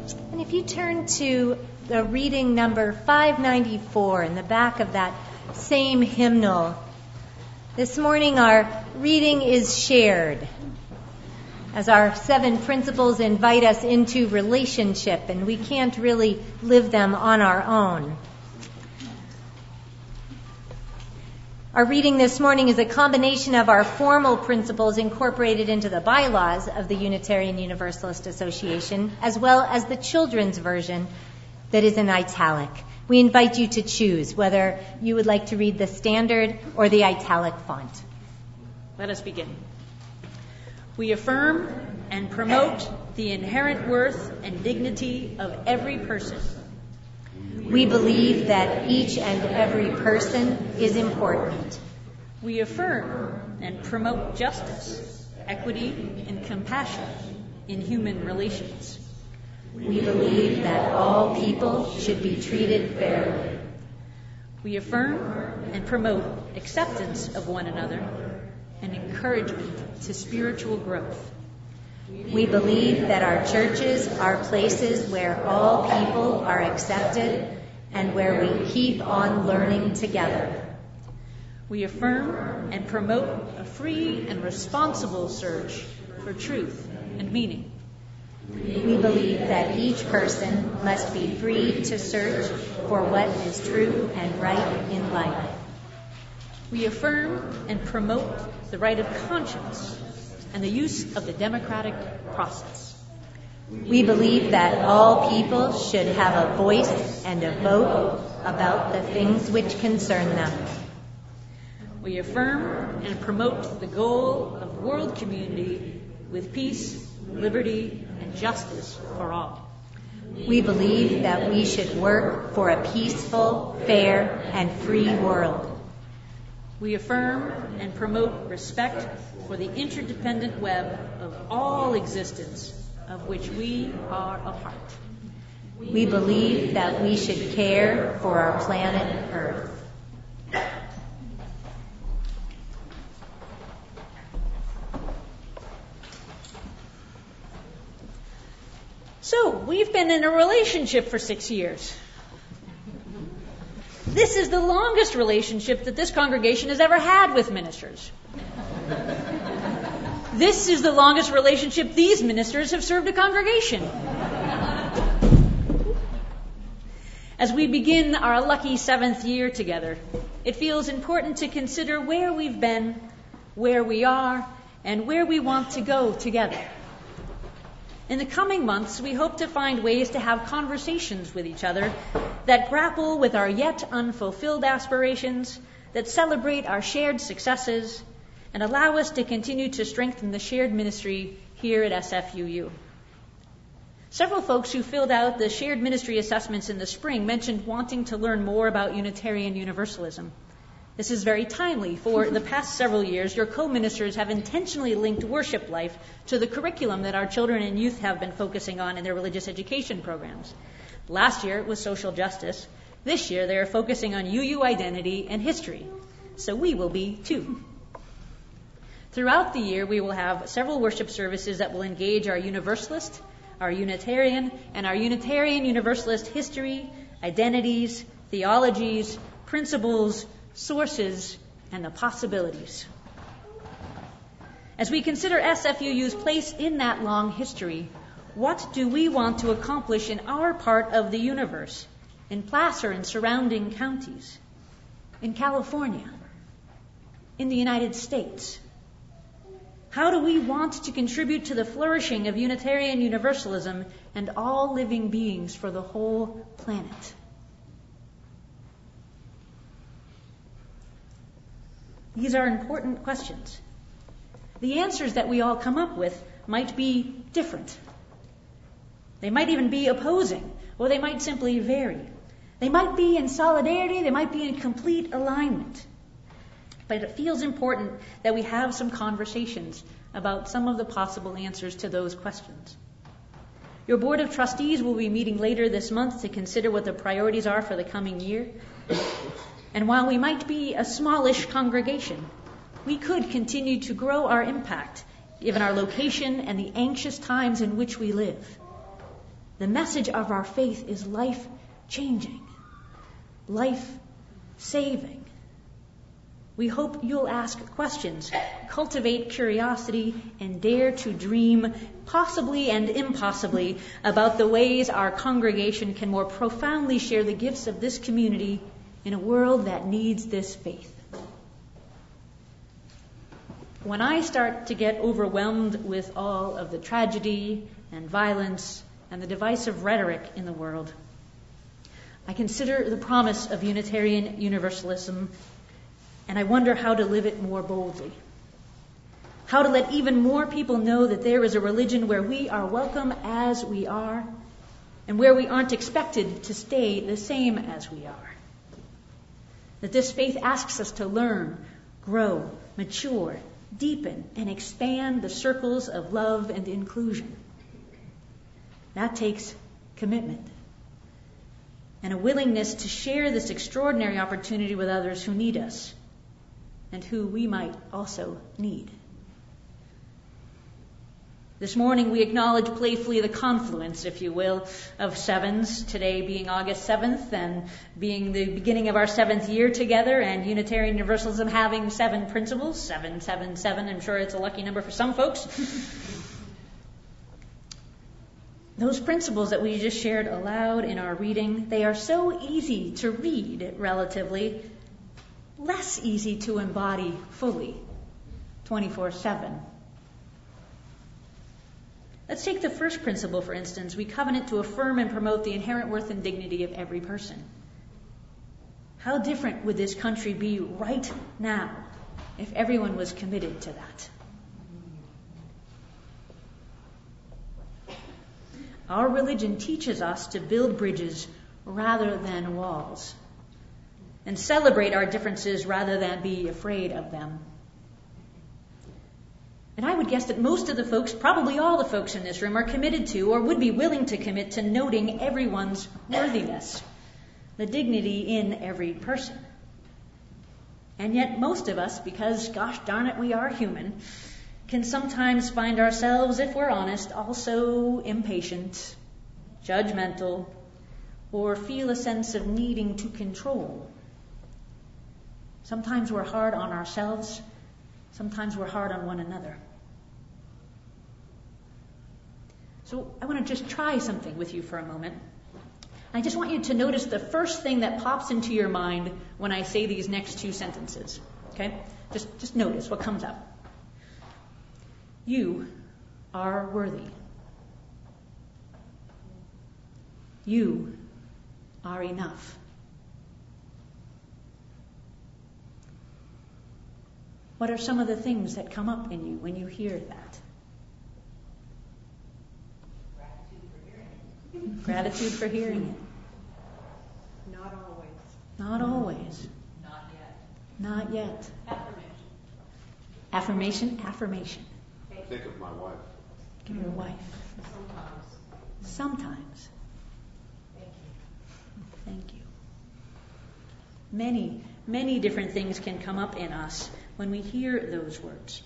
And if you turn to the reading number 594 in the back of that same hymnal, this morning our reading is shared, as our 7 principles invite us into relationship, and we can't really live them on our own. Our reading this morning is a combination of our formal principles incorporated into the bylaws of the Unitarian Universalist Association, as well as the children's version that is in italic. We invite you to choose whether you would like to read the standard or the italic font. Let us begin. We affirm and promote the inherent worth and dignity of every person. We believe that each and every person is important. We affirm and promote justice, equity, and compassion in human relations. We believe that all people should be treated fairly. We affirm and promote acceptance of one another and encouragement to spiritual growth. We believe that our churches are places where all people are accepted and where we keep on learning together. We affirm and promote a free and responsible search for truth and meaning. We believe that each person must be free to search for what is true and right in life. We affirm and promote the right of conscience and the use of the democratic process. We believe that all people should have a voice and a vote about the things which concern them. We affirm and promote the goal of world community with peace, liberty, and justice for all. We believe that we should work for a peaceful, fair, and free world. We affirm and promote respect for the interdependent web of all existence, of which we are a part. We believe that we should care for our planet Earth. So, we've been in a relationship for 6 years. This is the longest relationship that this congregation has ever had with ministers. This is the longest relationship these ministers have served a congregation. As we begin our lucky 7th year together, it feels important to consider where we've been, where we are, and where we want to go together. In the coming months, we hope to find ways to have conversations with each other that grapple with our yet unfulfilled aspirations, that celebrate our shared successes, and allow us to continue to strengthen the shared ministry here at SFUU. Several folks who filled out the shared ministry assessments in the spring mentioned wanting to learn more about Unitarian Universalism. This is very timely. For the past several years, your co-ministers have intentionally linked worship life to the curriculum that our children and youth have been focusing on in their religious education programs. Last year, it was social justice. This year, they are focusing on UU identity and history. So we will be too. Throughout the year, we will have several worship services that will engage our Universalist, our Unitarian, and our Unitarian Universalist history, identities, theologies, principles, sources, and the possibilities. As we consider SFUU's place in that long history, what do we want to accomplish in our part of the universe, in Placer and surrounding counties, in California, in the United States? How do we want to contribute to the flourishing of Unitarian Universalism and all living beings for the whole planet? These are important questions. The answers that we all come up with might be different. They might even be opposing, or they might simply vary. They might be in solidarity, they might be in complete alignment. But it feels important that we have some conversations about some of the possible answers to those questions. Your Board of Trustees will be meeting later this month to consider what the priorities are for the coming year. And while we might be a smallish congregation, we could continue to grow our impact given our location and the anxious times in which we live. The message of our faith is life-changing, life-saving. We hope you'll ask questions, cultivate curiosity, and dare to dream, possibly and impossibly, about the ways our congregation can more profoundly share the gifts of this community in a world that needs this faith. When I start to get overwhelmed with all of the tragedy and violence and the divisive rhetoric in the world, I consider the promise of Unitarian Universalism, and I wonder how to live it more boldly. How to let even more people know that there is a religion where we are welcome as we are, and where we aren't expected to stay the same as we are. That this faith asks us to learn, grow, mature, deepen, and expand the circles of love and inclusion. That takes commitment and a willingness to share this extraordinary opportunity with others who need us and who we might also need. This morning we acknowledge playfully the confluence, if you will, of sevens, today being August 7th and being the beginning of our 7th year together, and Unitarian Universalism having 7 principles, 777. I'm sure it's a lucky number for some folks. Those principles that we just shared aloud in our reading, they are so easy to read relatively, less easy to embody fully, 24/7. Let's take the first principle, for instance. We covenant to affirm and promote the inherent worth and dignity of every person. How different would this country be right now if everyone was committed to that? Our religion teaches us to build bridges rather than walls, and celebrate our differences rather than be afraid of them. And I would guess that most of the folks, probably all the folks in this room, are committed to or would be willing to commit to noting everyone's worthiness, the dignity in every person. And yet most of us, because gosh darn it, we are human, can sometimes find ourselves, if we're honest, also impatient, judgmental, or feel a sense of needing to control. Sometimes we're hard on ourselves, sometimes we're hard on one another. So I want to just try something with you for a moment. I just want you to notice the first thing that pops into your mind when I say these next 2 sentences. Okay? Just notice what comes up. You are worthy. You are enough. What are some of the things that come up in you when you hear that? Gratitude for hearing it. Not always. Not always. Not yet. Not yet. Affirmation. Affirmation. Think of my wife. Give your wife. Sometimes. Thank you. Many, many different things can come up in us when we hear those words.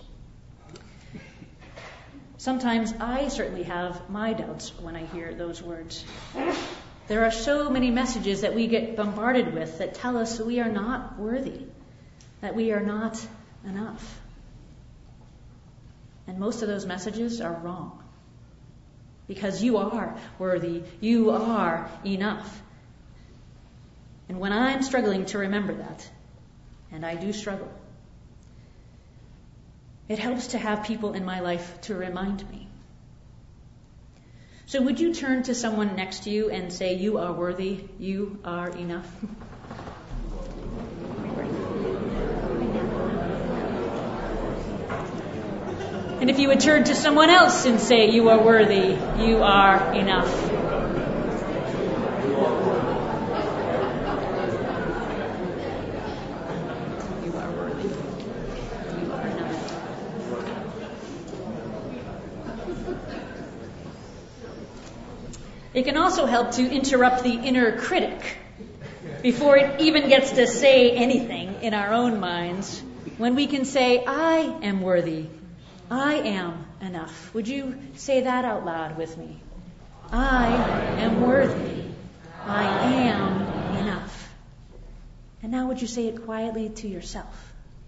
Sometimes I certainly have my doubts when I hear those words. There are so many messages that we get bombarded with that tell us we are not worthy, that we are not enough. And most of those messages are wrong. Because you are worthy, you are enough. And when I'm struggling to remember that, and I do struggle, it helps to have people in my life to remind me. So would you turn to someone next to you and say, you are worthy, you are enough? And if you would turn to someone else and say, you are worthy, you are enough. It can also help to interrupt the inner critic before it even gets to say anything in our own minds, when we can say, I am worthy, I am enough. Would you say that out loud with me? I am worthy. I am enough. And now would you say it quietly to yourself?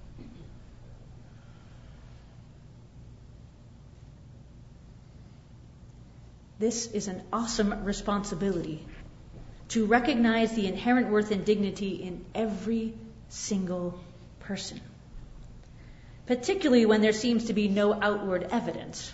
This is an awesome responsibility, to recognize the inherent worth and dignity in every single person, particularly when there seems to be no outward evidence,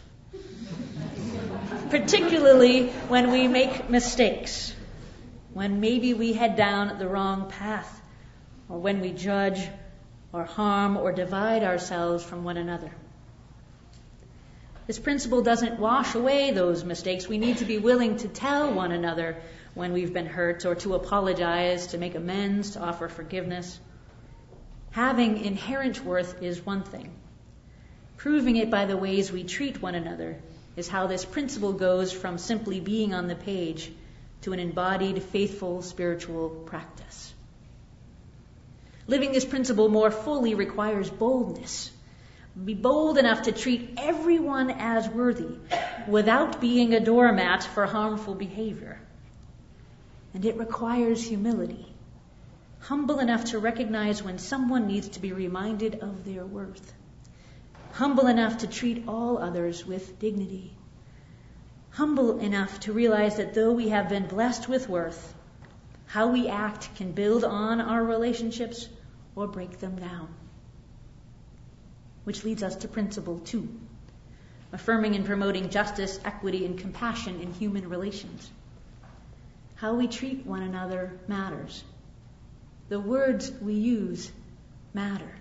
particularly when we make mistakes, when maybe we head down the wrong path, or when we judge or harm or divide ourselves from one another. This principle doesn't wash away those mistakes. We need to be willing to tell one another when we've been hurt, or to apologize, to make amends, to offer forgiveness. Having inherent worth is one thing. Proving it by the ways we treat one another is how this principle goes from simply being on the page to an embodied, faithful spiritual practice. Living this principle more fully requires boldness. Be bold enough to treat everyone as worthy without being a doormat for harmful behavior. And it requires humility. Humble enough to recognize when someone needs to be reminded of their worth. Humble enough to treat all others with dignity. Humble enough to realize that though we have been blessed with worth, how we act can build on our relationships or break them down. Which leads us to principle 2, affirming and promoting justice, equity, and compassion in human relations. How we treat one another matters. The words we use matter.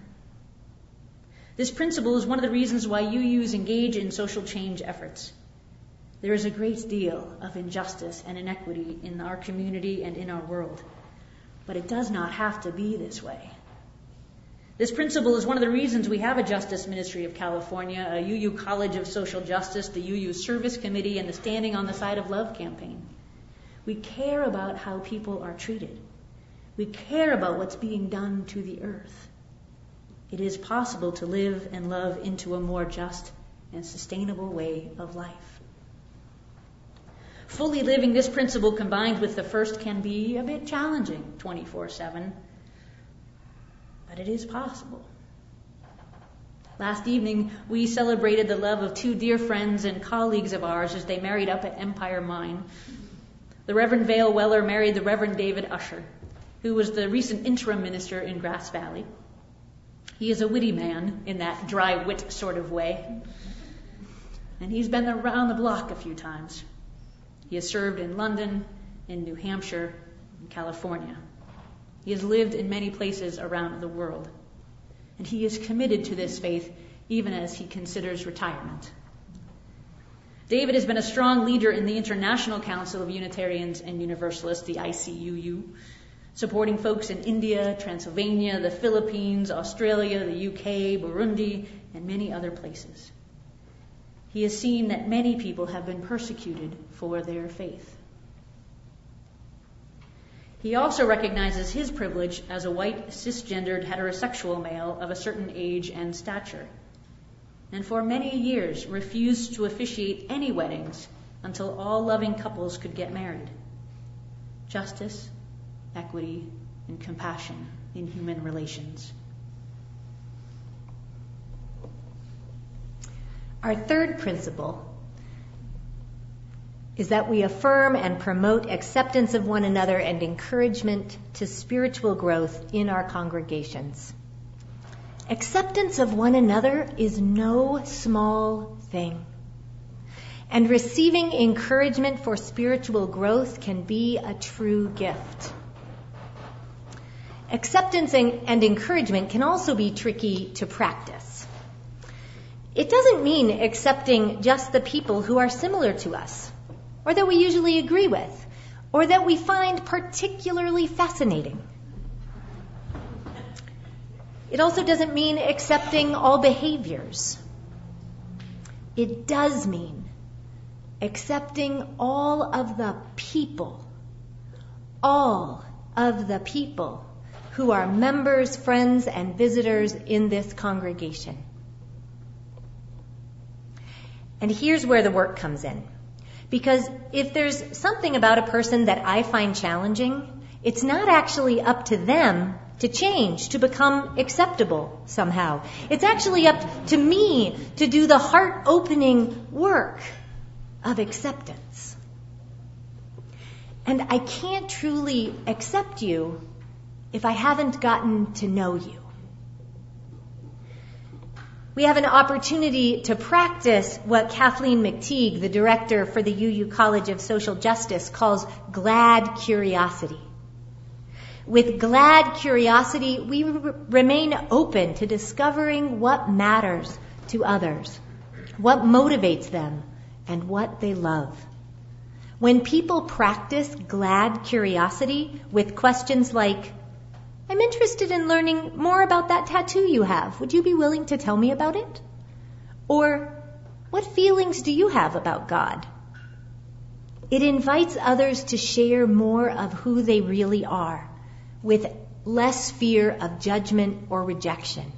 This principle is one of the reasons why UUs engage in social change efforts. There is a great deal of injustice and inequity in our community and in our world, but it does not have to be this way. This principle is one of the reasons we have a Justice Ministry of California, a UU College of Social Justice, the UU Service Committee, and the Standing on the Side of Love campaign. We care about how people are treated. We care about what's being done to the earth. It is possible to live and love into a more just and sustainable way of life. Fully living this principle combined with the first can be a bit challenging 24/7. But it is possible. Last evening, we celebrated the love of 2 dear friends and colleagues of ours as they married up at Empire Mine. The Reverend Vale Weller married the Reverend David Usher, who was the recent interim minister in Grass Valley. He is a witty man in that dry wit sort of way. And he's been around the block a few times. He has served in London, in New Hampshire, and California. He has lived in many places around the world. And he is committed to this faith even as he considers retirement. David has been a strong leader in the International Council of Unitarians and Universalists, the ICUU, supporting folks in India, Transylvania, the Philippines, Australia, the UK, Burundi, and many other places. He has seen that many people have been persecuted for their faith. He also recognizes his privilege as a white, cisgendered, heterosexual male of a certain age and stature, and for many years refused to officiate any weddings until all loving couples could get married. Justice, equity, and compassion in human relations. Our third principle is that we affirm and promote acceptance of one another and encouragement to spiritual growth in our congregations. Acceptance of one another is no small thing. And receiving encouragement for spiritual growth can be a true gift. Acceptance and encouragement can also be tricky to practice. It doesn't mean accepting just the people who are similar to us, or that we usually agree with, or that we find particularly fascinating. It also doesn't mean accepting all behaviors. It does mean accepting all of the people who are members, friends, and visitors in this congregation. And here's where the work comes in. Because if there's something about a person that I find challenging, it's not actually up to them to change, to become acceptable somehow. It's actually up to me to do the heart-opening work of acceptance. And I can't truly accept you if I haven't gotten to know you. We have an opportunity to practice what Kathleen McTeague, the director for the UU College of Social Justice, calls glad curiosity. With glad curiosity, we remain open to discovering what matters to others, what motivates them, and what they love. When people practice glad curiosity with questions like, I'm interested in learning more about that tattoo you have. Would you be willing to tell me about it? Or, what feelings do you have about God? It invites others to share more of who they really are, with less fear of judgment or rejection.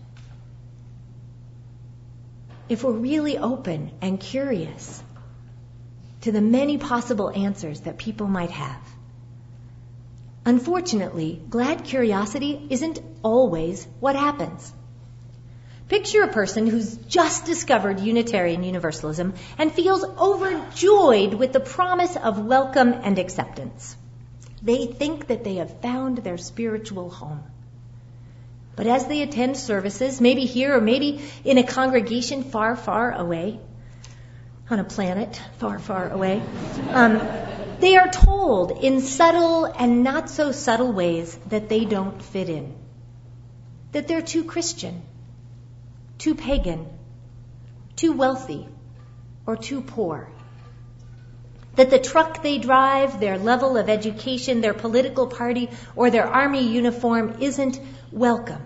If we're really open and curious to the many possible answers that people might have. Unfortunately, glad curiosity isn't always what happens. Picture a person who's just discovered Unitarian Universalism and feels overjoyed with the promise of welcome and acceptance. They think that they have found their spiritual home. But as they attend services, maybe here or maybe in a congregation far, far away, on a planet far, far away, they are told in subtle and not so subtle ways that they don't fit in. That they're too Christian, too pagan, too wealthy, or too poor. That the truck they drive, their level of education, their political party, or their army uniform isn't welcome.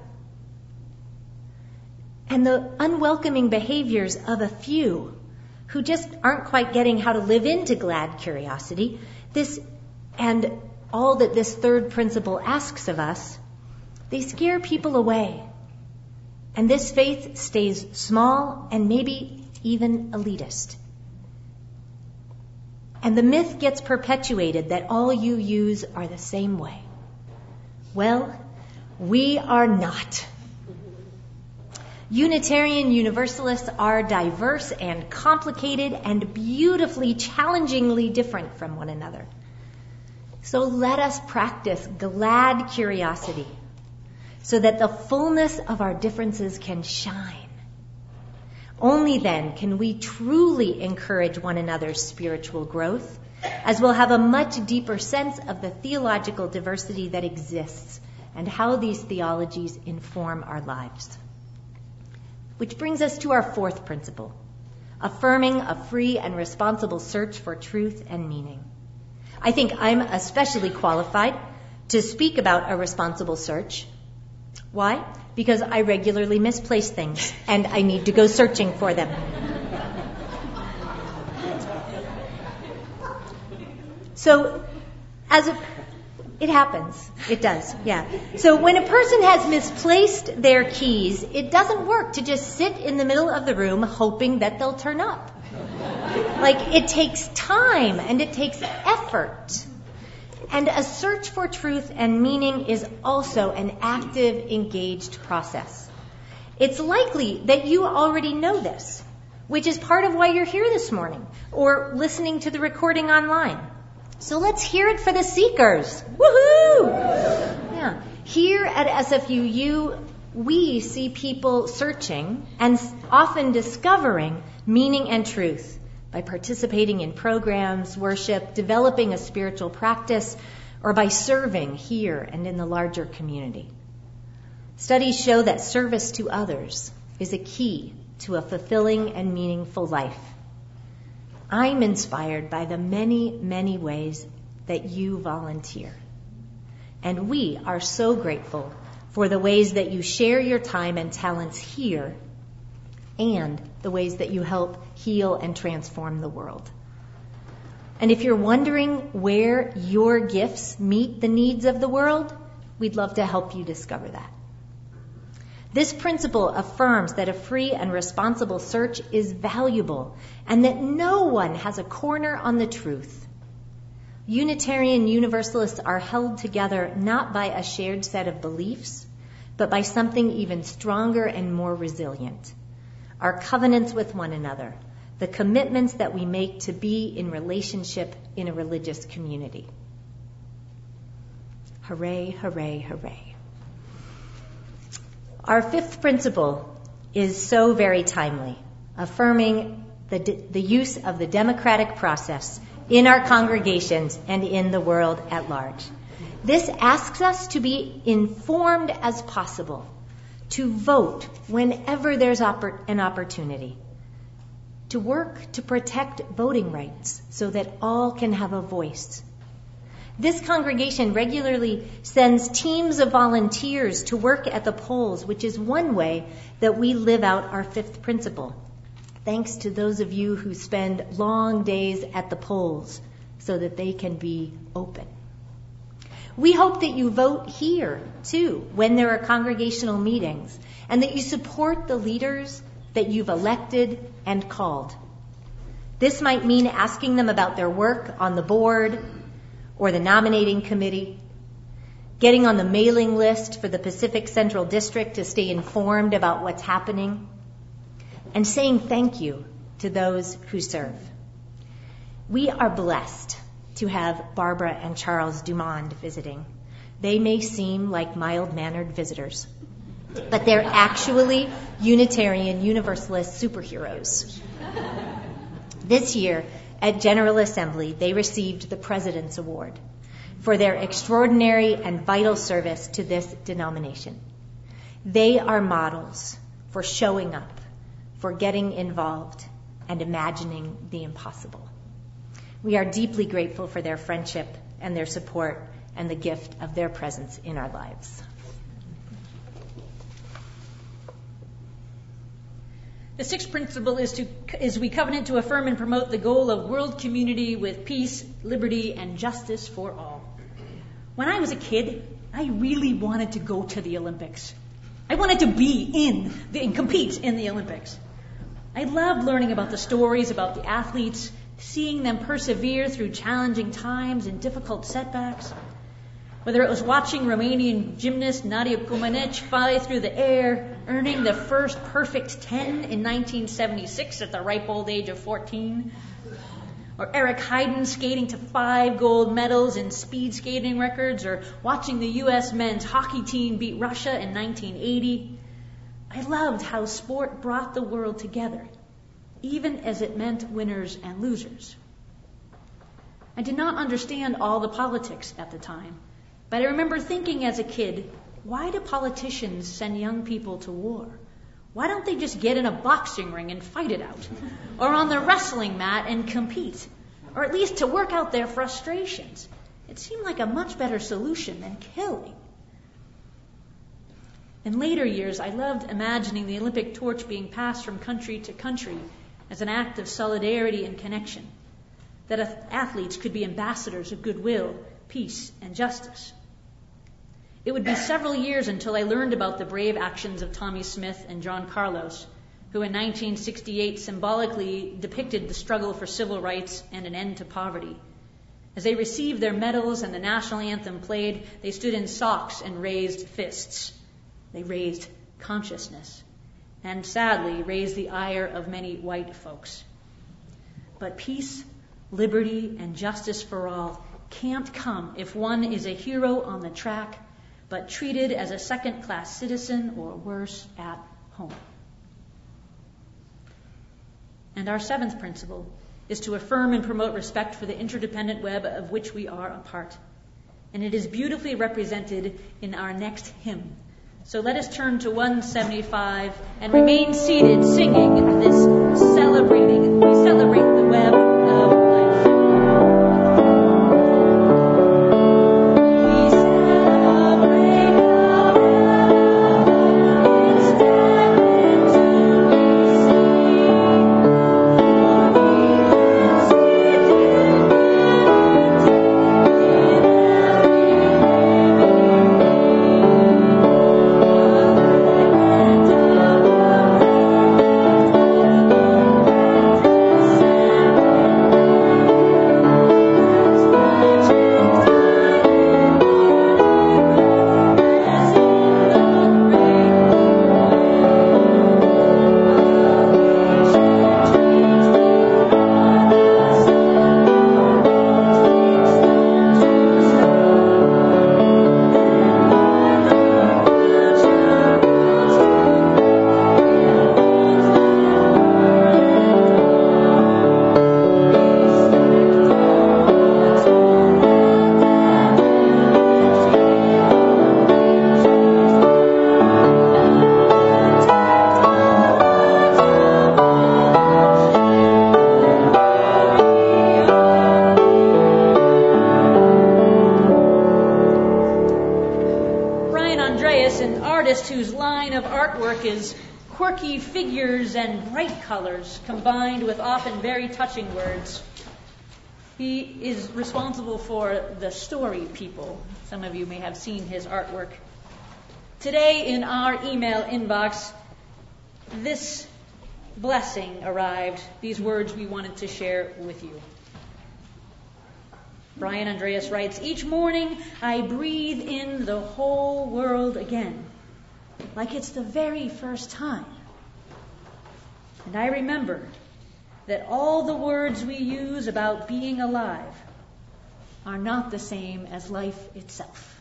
And the unwelcoming behaviors of a few who just aren't quite getting how to live into glad curiosity, this and all that this third principle asks of us, they scare people away. And this faith stays small and maybe even elitist. And the myth gets perpetuated that all UUs are the same way. Well, we are not. Unitarian Universalists are diverse and complicated and beautifully, challengingly different from one another. So let us practice glad curiosity so that the fullness of our differences can shine. Only then can we truly encourage one another's spiritual growth, as we'll have a much deeper sense of the theological diversity that exists and how these theologies inform our lives. Which brings us to our fourth principle, affirming a free and responsible search for truth and meaning. I think I'm especially qualified to speak about a responsible search. Why? Because I regularly misplace things and I need to go searching for them. So, it happens. It does, yeah. So when a person has misplaced their keys, it doesn't work to just sit in the middle of the room hoping that they'll turn up. Like, it takes time and it takes effort. And a search for truth and meaning is also an active, engaged process. It's likely that you already know this, which is part of why you're here this morning or listening to the recording online. So let's hear it for the seekers. Woohoo! Yeah. Here at SFUU, we see people searching and often discovering meaning and truth by participating in programs, worship, developing a spiritual practice, or by serving here and in the larger community. Studies show that service to others is a key to a fulfilling and meaningful life. I'm inspired by the many, many ways that you volunteer. And we are so grateful for the ways that you share your time and talents here and the ways that you help heal and transform the world. And if you're wondering where your gifts meet the needs of the world, we'd love to help you discover that. This principle affirms that a free and responsible search is valuable and that no one has a corner on the truth. Unitarian Universalists are held together not by a shared set of beliefs, but by something even stronger and more resilient. Our covenants with one another, the commitments that we make to be in relationship in a religious community. Hooray, hooray, hooray. Our fifth principle is so very timely, affirming the use of the democratic process in our congregations and in the world at large. This asks us to be informed as possible, to vote whenever there's an opportunity, to work to protect voting rights so that all can have a voice. This congregation regularly sends teams of volunteers to work at the polls, which is one way that we live out our fifth principle. Thanks to those of you who spend long days at the polls so that they can be open. We hope that you vote here, too, when there are congregational meetings, and that you support the leaders that you've elected and called. This might mean asking them about their work on the board or the nominating committee, getting on the mailing list for the Pacific Central District to stay informed about what's happening, and saying thank you to those who serve. We are blessed to have Barbara and Charles Dumond visiting. They may seem like mild-mannered visitors, but they're actually Unitarian Universalist superheroes. This year, at General Assembly, they received the President's Award for their extraordinary and vital service to this denomination. They are models for showing up, for getting involved, and imagining the impossible. We are deeply grateful for their friendship and their support and the gift of their presence in our lives. The sixth principle is we covenant to affirm and promote the goal of world community with peace, liberty, and justice for all. When I was a kid, I really wanted to go to the Olympics. I wanted to be and compete in the Olympics. I loved learning about the stories about the athletes, seeing them persevere through challenging times and difficult setbacks. Whether it was watching Romanian gymnast Nadia Comaneci fly through the air, earning the first perfect 10 in 1976 at the ripe old age of 14, or Eric Heiden skating to 5 gold medals in speed skating records, or watching the U.S. men's hockey team beat Russia in 1980, I loved how sport brought the world together, even as it meant winners and losers. I did not understand all the politics at the time, but I remember thinking as a kid, why do politicians send young people to war? Why don't they just get in a boxing ring and fight it out? Or on the wrestling mat and compete? Or at least to work out their frustrations? It seemed like a much better solution than killing. In later years, I loved imagining the Olympic torch being passed from country to country as an act of solidarity and connection, that athletes could be ambassadors of goodwill, peace, and justice. It would be several years until I learned about the brave actions of Tommy Smith and John Carlos, who in 1968 symbolically depicted the struggle for civil rights and an end to poverty. As they received their medals and the national anthem played, they stood in socks and raised fists. They raised consciousness, and sadly raised the ire of many white folks. But peace, liberty, and justice for all can't come if one is a hero on the track, but treated as a second-class citizen or worse at home. And our seventh principle is to affirm and promote respect for the interdependent web of which we are a part. And it is beautifully represented in our next hymn. So let us turn to 175 and remain seated singing this we celebrate the web of life. artist whose line of artwork is quirky figures and bright colors combined with often very touching words. He is responsible for the Story People. Some of you may have seen his artwork. Today in our email inbox, this blessing arrived, these words we wanted to share with you. Brian Andreas writes, "Each morning I breathe in the whole world again, like it's the very first time. And I remember that all the words we use about being alive are not the same as life itself.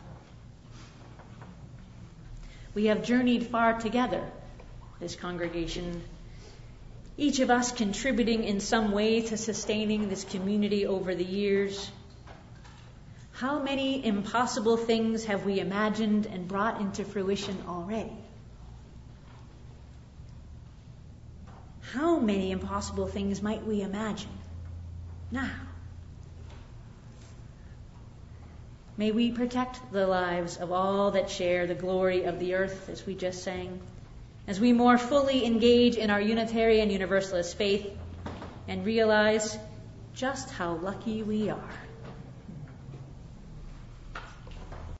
We have journeyed far together, this congregation, each of us contributing in some way to sustaining this community over the years. How many impossible things have we imagined and brought into fruition already? How many impossible things might we imagine now? May we protect the lives of all that share the glory of the earth, as we just sang, as we more fully engage in our Unitarian Universalist faith and realize just how lucky we are.